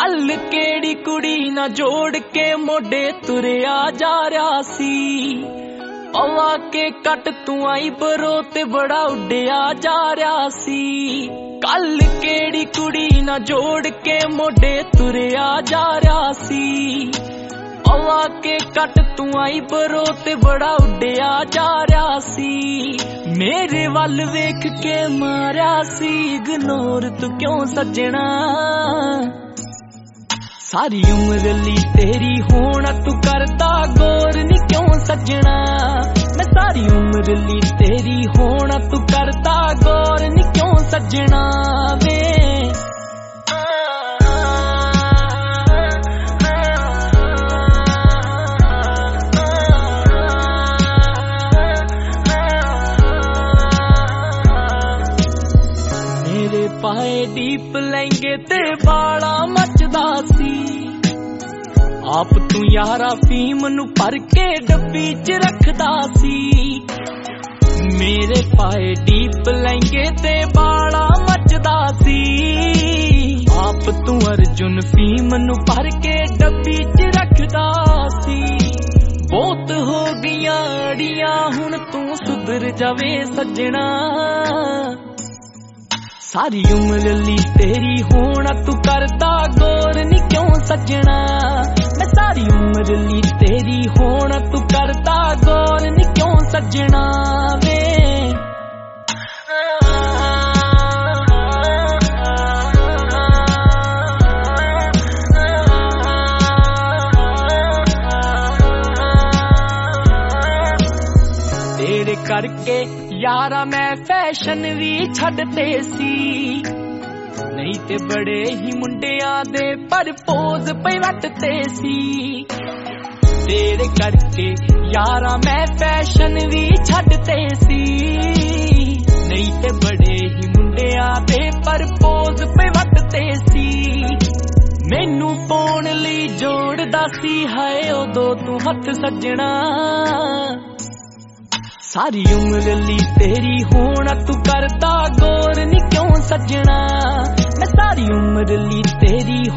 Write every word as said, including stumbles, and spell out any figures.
कल केड़ी कुड़ी ना जोड़ के मोडे तुरिया जा रहा सी औवा के कट तू आई बरो ते बड़ा उड्डिया जा रहा सी। कल केड़ी कुड़ी ना जोड़ के मोडे तुरिया जा रहा सी औवा के कट तू आई बरो ते बड़ा उड्डिया जा रहा सी। मेरे वल वेख के मारिया सी इग्नोर तू क्यों सजना, सारी उम्र ली तेरी होना तू करता गौर नी क्यों सजना। मैं सारी उम्र ली तेरी होना तू करता गौर नी क्यों सजना वे। मेरे पाए डीप लहंगे ते बाला मचदा सी आप तू यारा फीम नू भर के डब्बी च रखदा सी। मेरे पाए डीप लहंगे ते बाला मचदा सी आप तू अर्जुन फीम नू भर के डब्बी च रखदा सी। बहुत हो गईयां अड़ियां हुण तू सुधर जावे सजना, सारी उम्र ली तेरी होना तू करदा गौर नी क्यों सजना। मैं सारी उम्र ली तेरी होना तू करदा गौर नी क्यों सजना वे। तेरे करके यारा मैं फैशन भी छड्डते सी, नहीं ते बड़े ही मुंडियां दे परपोज पे वटते सी। तेरे करके यारा मैं फैशन भी छड्डते सी, नहीं ते बड़े ही मुंडियां दे परपोज पे वटते सी। मैनू पाउण लई जोड़दा सी हाय उदों तू हथ सजना, सारी उम्र ली तेरी होना तू करदा गौर नी क्यों सजना। मैं सारी उम्र ली तेरी